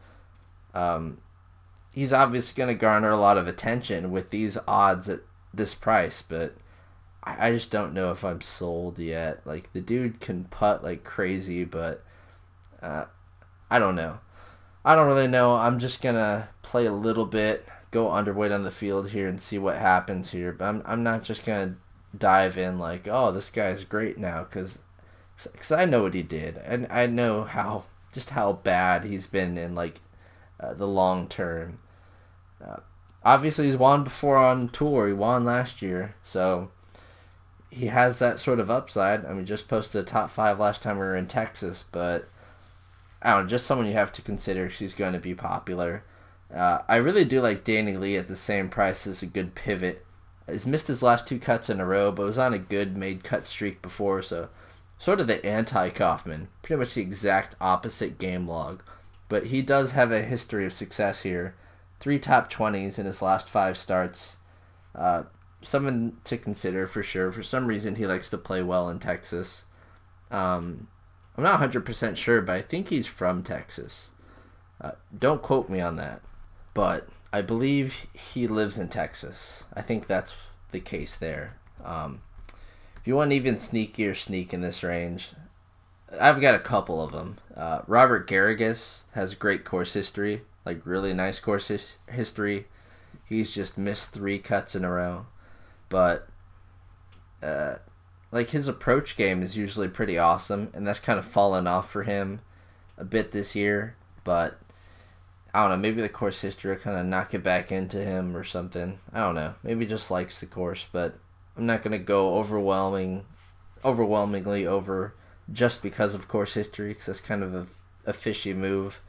He's obviously going to garner a lot of attention with these odds at this price, but I just don't know if I'm sold yet. Like, the dude can putt like crazy, but I don't know. I don't really know. I'm just going to play a little bit, go underweight on the field here and see what happens here. But I'm not just going to dive in like, oh, this guy's great now, because I know what he did. And I know how bad he's been in like the long term. Obviously, he's won before on tour. He won last year, so he has that sort of upside. I mean, just posted a top 5 last time we were in Texas, but I don't know, just someone you have to consider if she's going to be popular. I really do like Danny Lee at the same price as a good pivot. He's missed his last 2 cuts in a row, but was on a good made cut streak before, so sort of the anti-Kaufman, pretty much the exact opposite game log. But he does have a history of success here. 3 top 20s in his last 5 starts. Someone to consider for sure. For some reason, he likes to play well in Texas. I'm not 100% sure, but I think he's from Texas. Don't quote me on that. But I believe he lives in Texas. I think that's the case there. If you want even sneakier sneak in this range, I've got a couple of them. Robert Garrigus has great course history, like really nice course history. He's just missed 3 cuts in a row, but like his approach game is usually pretty awesome, and that's kind of fallen off for him a bit this year. But I don't know, maybe the course history will kind of knock it back into him or something. I don't know. Maybe he just likes the course, but I'm not going to go overwhelmingly over just because of course history, because that's kind of a fishy move.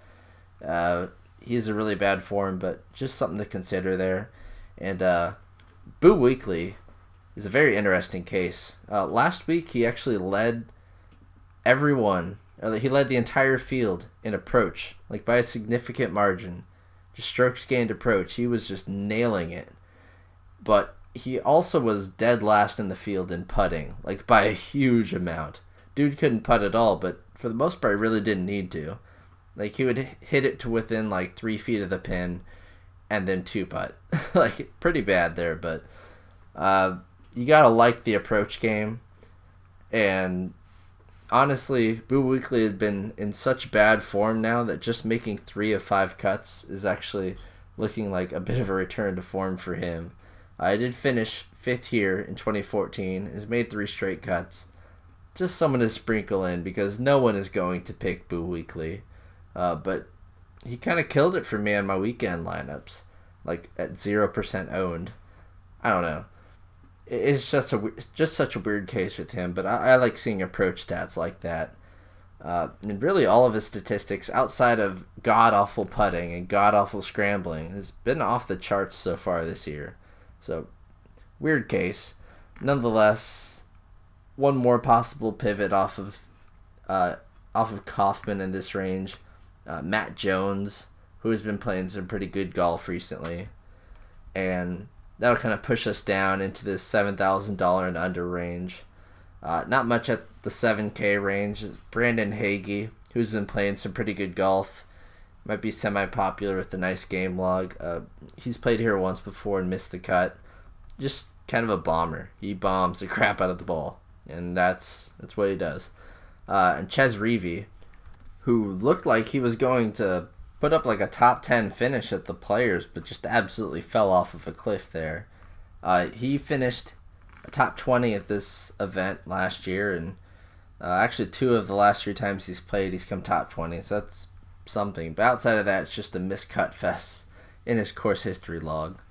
He's a really bad form, but just something to consider there. And Boo Weekley is a very interesting case. Last week, he actually led everyone. He led the entire field in approach, like by a significant margin. Just strokes gained approach. He was just nailing it. But he also was dead last in the field in putting, like by a huge amount. Dude couldn't putt at all, but for the most part, really didn't need to. Like, he would hit it to within, like, 3 feet of the pin and then 2-putt. Like, pretty bad there, but you gotta like the approach game. And honestly, Boo Weekley has been in such bad form now that just making 3 of 5 cuts is actually looking like a bit of a return to form for him. I did finish 5th here in 2014. Has made 3 straight cuts. Just someone to sprinkle in because no one is going to pick Boo Weekley. But he kind of killed it for me on my weekend lineups, like at 0% owned. I don't know. It's just such a weird case with him, but I like seeing approach stats like that. And really all of his statistics outside of god-awful putting and god-awful scrambling has been off the charts so far this year. So, weird case. Nonetheless, one more possible pivot off of Kaufman in this range. Matt Jones, who has been playing some pretty good golf recently. And that'll kind of push us down into this $7,000 and under range. Not much at the 7K range. Brandon Hagee, who's been playing some pretty good golf. Might be semi-popular with the nice game log. He's played here once before and missed the cut. Just kind of a bomber. He bombs the crap out of the ball. And that's what he does. And Ches Reavie, who looked like he was going to put up like a top 10 finish at the Players, but just absolutely fell off of a cliff there. He finished a top 20 at this event last year, and actually 2 of the last 3 times he's played, he's come top 20, so that's something. But outside of that, it's just a miscut fest in his course history log.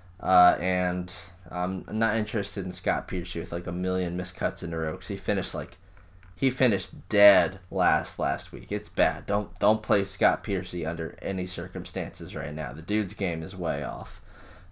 And I'm not interested in Scott Piercy with like a million miscuts in a row, because he finished dead last week. It's bad. Don't play Scott Piercy under any circumstances right now. The dude's game is way off.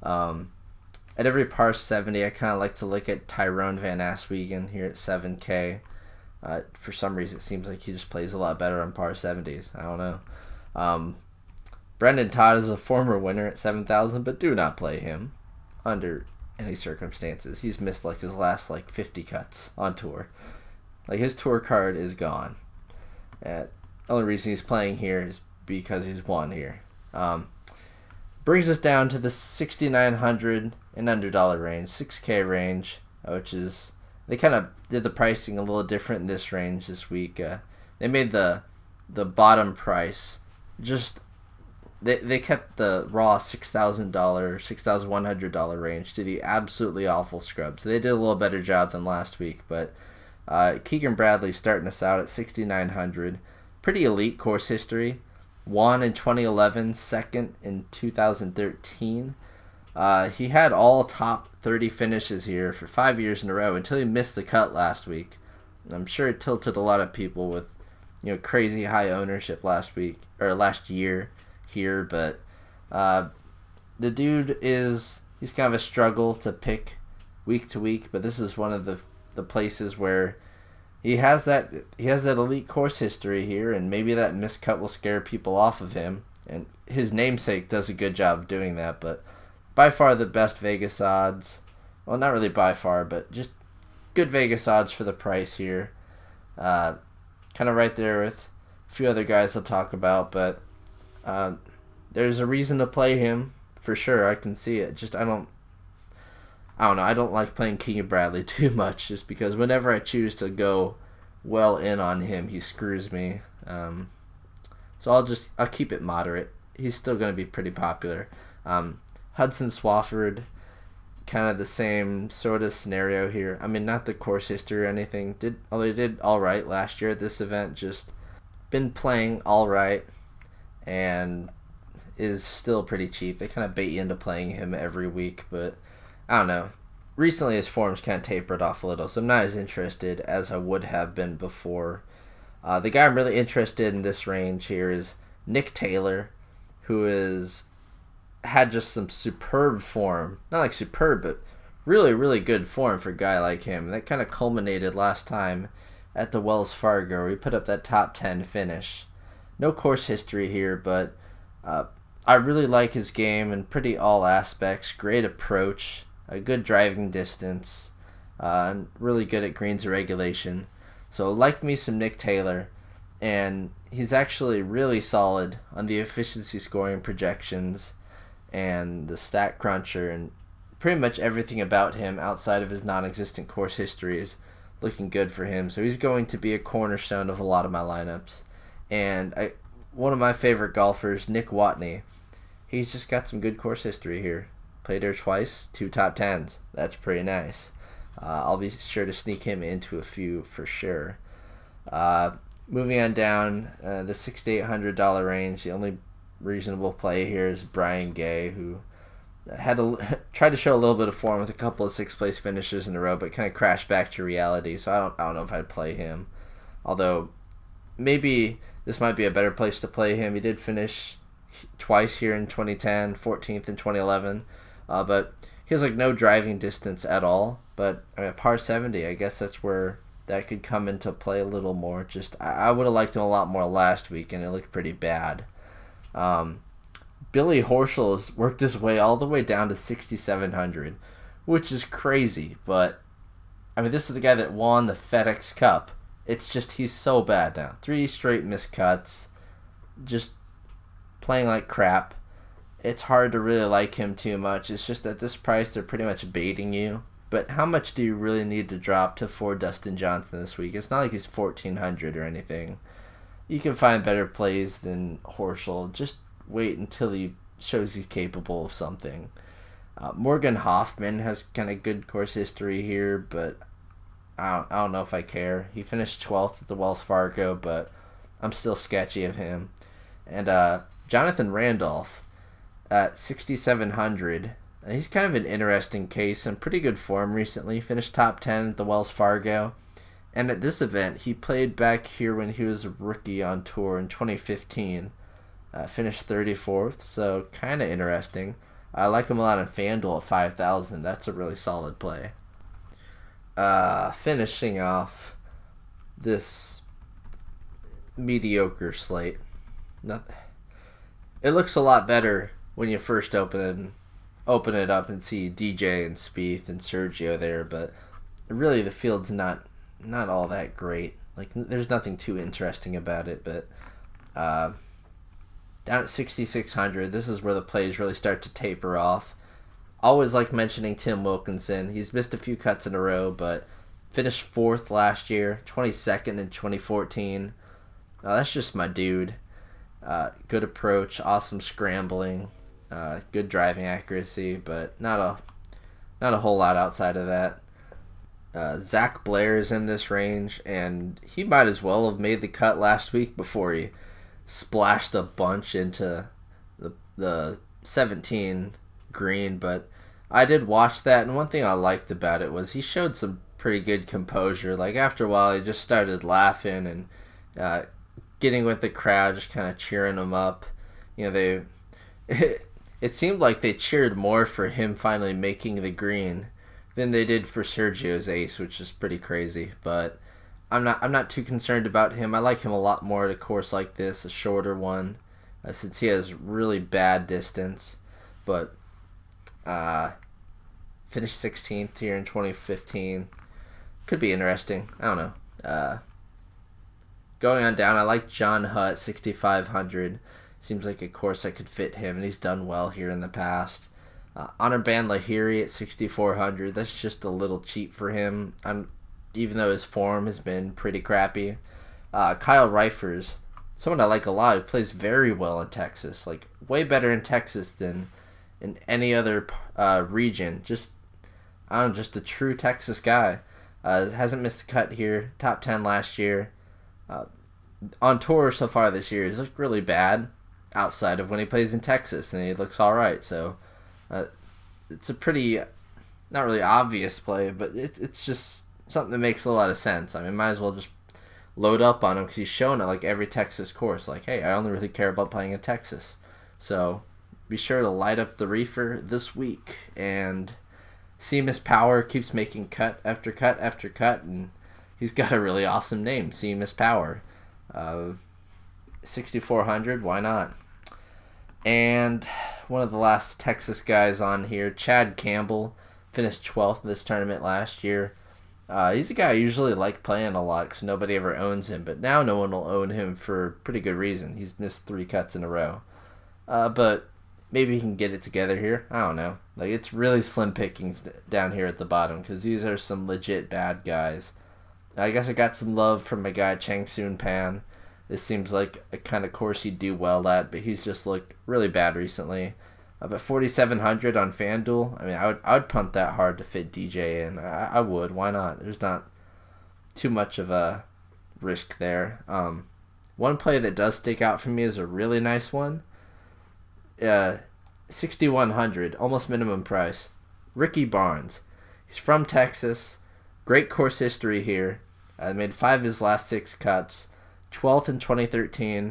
At every par 70, I kind of like to look at Tyrone Van Aswegen here at 7K. For some reason, it seems like he just plays a lot better on par 70s. I don't know. Brendan Todd is a former winner at 7,000, but do not play him under any circumstances. He's missed like his last 50 cuts on tour. Like, his tour card is gone. The only reason he's playing here is because he's won here. Brings us down to the $6,900 and under dollar range, 6K range, which is, they kind of did the pricing a little different in this range this week. They made the bottom price just, they kept the raw $6,000, $6,100 range to the absolutely awful scrub. So they did a little better job than last week, but Keegan Bradley starting us out at 6,900. Pretty elite course history. Won in 2011, second in 2013. He had all top 30 finishes here for 5 years in a row until he missed the cut last week. I'm sure it tilted a lot of people with, crazy high ownership last year here, but the dude he's kind of a struggle to pick week to week, but this is one of the places where he has that elite course history here, and maybe that miscut will scare people off of him, and his namesake does a good job of doing that. But by far the best Vegas odds, well, not really by far, but just good Vegas odds for the price here. Kind of right there with a few other guys I'll talk about, but there's a reason to play him for sure. I can see it. Just I don't know. I don't like playing Keegan Bradley too much, just because whenever I choose to go well in on him, he screws me. So I'll keep it moderate. He's still going to be pretty popular. Hudson Swafford, kind of the same sort of scenario here. I mean, not the course history or anything. Although he did all right last year at this event. Just been playing all right, and is still pretty cheap. They kind of bait you into playing him every week, but I don't know. Recently his form's kind of tapered off a little, so I'm not as interested as I would have been before. The guy I'm really interested in this range here is Nick Taylor, who is had just some superb form. Not like superb, but really, really good form for a guy like him. That kind of culminated last time at the Wells Fargo, where he put up that top 10 finish. No course history here, but I really like his game in pretty all aspects. Great approach, a good driving distance, and really good at greens regulation. So like me some Nick Taylor, and he's actually really solid on the efficiency scoring projections and the stat cruncher, and pretty much everything about him outside of his non-existent course history is looking good for him. So he's going to be a cornerstone of a lot of my lineups. And one of my favorite golfers, Nick Watney, he's just got some good course history here. Played there twice, 2 top 10s. That's pretty nice. I'll be sure to sneak him into a few for sure. Moving on down, the $600 to $800 range, the only reasonable play here is Brian Gay, who tried to show a little bit of form with a couple of 6th place finishes in a row, but kind of crashed back to reality. So I don't know if I'd play him. Although maybe this might be a better place to play him. He did finish twice here in 2010, 14th in 2011, but he has like no driving distance at all. But par 70, I guess that's where that could come into play a little more. Just I would have liked him a lot more last week, and it looked pretty bad. Billy Horschel has worked his way all the way down to 6,700, which is crazy. But I mean, this is the guy that won the FedEx Cup. It's just he's so bad now. 3 straight missed cuts, just playing like crap. It's hard to really like him too much. It's just at this price, they're pretty much baiting you. But how much do you really need to drop to for Dustin Johnson this week? It's not like he's 1,400 or anything. You can find better plays than Horschel. Just wait until he shows he's capable of something. Morgan Hoffman has kind of good course history here, but I don't know if I care. He finished 12th at the Wells Fargo, but I'm still sketchy of him. And Jonathan Randolph at 6,700. He's kind of an interesting case and pretty good form recently. Finished top 10 at the Wells Fargo. And at this event, he played back here when he was a rookie on tour in 2015. Finished 34th, so kind of interesting. I like him a lot on FanDuel at 5,000. That's a really solid play. Finishing off this mediocre slate. It looks a lot better when you first open it up and see DJ and Spieth and Sergio there, but really the field's not all that great. Like, there's nothing too interesting about it, but down at 6,600, this is where the plays really start to taper off. Always like mentioning Tim Wilkinson. He's missed a few cuts in a row, but finished 4th last year, 22nd in 2014. That's just my dude. Good approach, awesome scrambling, good driving accuracy, but not a whole lot outside of that. Zach Blair is in this range, and he might as well have made the cut last week before he splashed a bunch into the 17 green. But I did watch that, and one thing I liked about it was he showed some pretty good composure. Like, after a while, he just started laughing and getting with the crowd, just kind of cheering him up. You know, it seemed like they cheered more for him finally making the green than they did for Sergio's ace, which is pretty crazy. But I'm not too concerned about him. I like him a lot more at a course like this, a shorter one, since he has really bad distance. But finished 16th here in 2015. Could be interesting. I don't know. Going on down, I like John Hutt, 6,500. Seems like a course that could fit him, and he's done well here in the past. Anirban Lahiri at 6,400. That's just a little cheap for him, even though his form has been pretty crappy. Kyle Reifers, someone I like a lot, who plays very well in Texas. Like, way better in Texas than in any other region. Just a true Texas guy. Hasn't missed a cut here. Top 10 last year. On tour so far this year, he's looked really bad. outside of when he plays in Texas, and he looks all right. So it's a pretty, not really obvious play, but it's just something that makes a lot of sense. I mean, might as well just load up on him because he's shown at like every Texas course. Like, hey, I only really care about playing in Texas. So be sure to light up the reefer this week. And Seamus Power keeps making cut after cut after cut, and he's got a really awesome name, Seamus Power. 6,400, why not? And one of the last Texas guys on here, Chad Campbell, finished 12th in this tournament last year. He's a guy I usually like playing a lot because nobody ever owns him, but now no one will own him for pretty good reason. He's missed 3 cuts in a row. But maybe he can get it together here. I don't know. Like, it's really slim pickings down here at the bottom because these are some legit bad guys. I guess I got some love from my guy Chang Soon Pan. This seems like a kind of course he'd do well at, but he's just looked really bad recently. But 4,700 on FanDuel, I mean, I would punt that hard to fit DJ in. I would. Why not? There's not too much of a risk there. One play that does stick out for me is a really nice one. 6,100, almost minimum price. Ricky Barnes. He's from Texas. Great course history here. Made 5 of his last 6 cuts. 12th in 2013.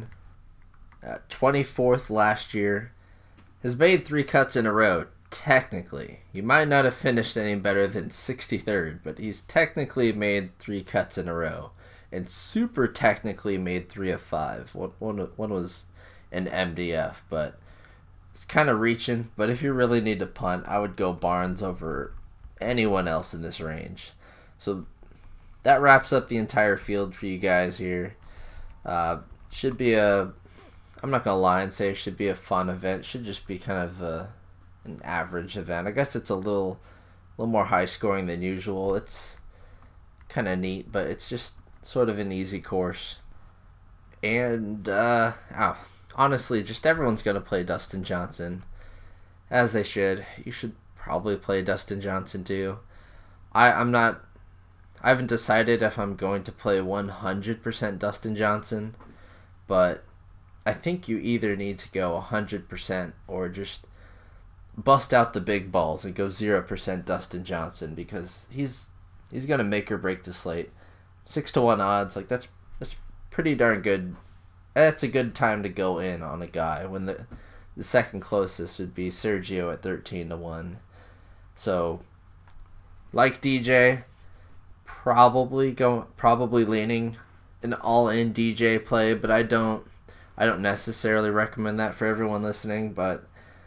24th last year. Has made 3 cuts in a row, technically. He might not have finished any better than 63rd, but he's technically made 3 cuts in a row. And super technically made 3 of 5. One was an MDF, but it's kind of reaching. But if you really need to punt, I would go Barnes over anyone else in this range. So that wraps up the entire field for you guys here. Should be I'm not going to lie and say it should be a fun event. It should just be kind of an average event. I guess it's a little more high scoring than usual. It's kind of neat, but it's just sort of an easy course. And honestly, just everyone's going to play Dustin Johnson, as they should. You should probably play Dustin Johnson too. I haven't decided if I'm going to play 100% Dustin Johnson, but I think you either need to go 100% or just bust out the big balls and go 0% Dustin Johnson, because he's going to make or break the slate. 6-1 odds, like that's pretty darn good. That's a good time to go in on a guy when the second closest would be Sergio at 13-1. So, like DJ, probably leaning an all-in DJ play, but I don't necessarily recommend that for everyone listening, but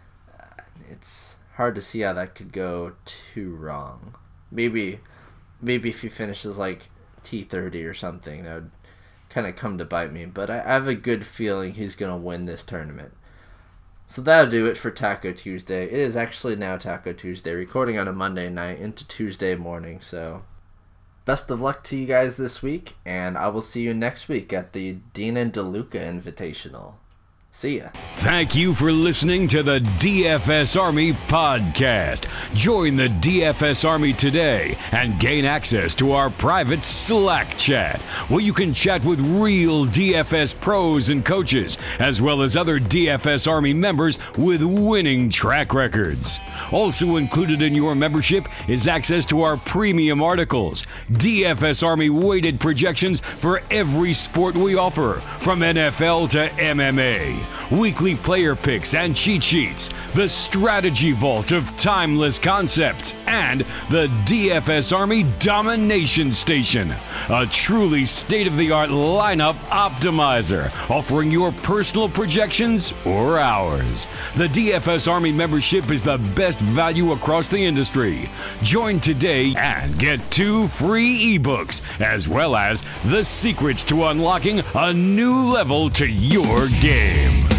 it's hard to see how that could go too wrong. Maybe if he finishes like T30 or something, that would kind of come to bite me, but I have a good feeling he's going to win this tournament. So that'll do it for Taco Tuesday. It is actually now Taco Tuesday, recording on a Monday night into Tuesday morning, so best of luck to you guys this week, and I will see you next week at the Dina DeLuca Invitational. See ya. Thank you for listening to the DFS Army podcast. Join the DFS Army today and gain access to our private Slack chat, where you can chat with real DFS pros and coaches, as well as other DFS Army members with winning track records. Also included in your membership is access to our premium articles, DFS Army weighted projections for every sport we offer, from NFL to MMA. Weekly player picks and cheat sheets, the strategy vault of timeless concepts, and the DFS Army Domination Station, a truly state-of-the-art lineup optimizer, offering your personal projections or ours. The DFS Army membership is the best value across the industry. Join today and get 2 free ebooks, as well as the secrets to unlocking a new level to your game.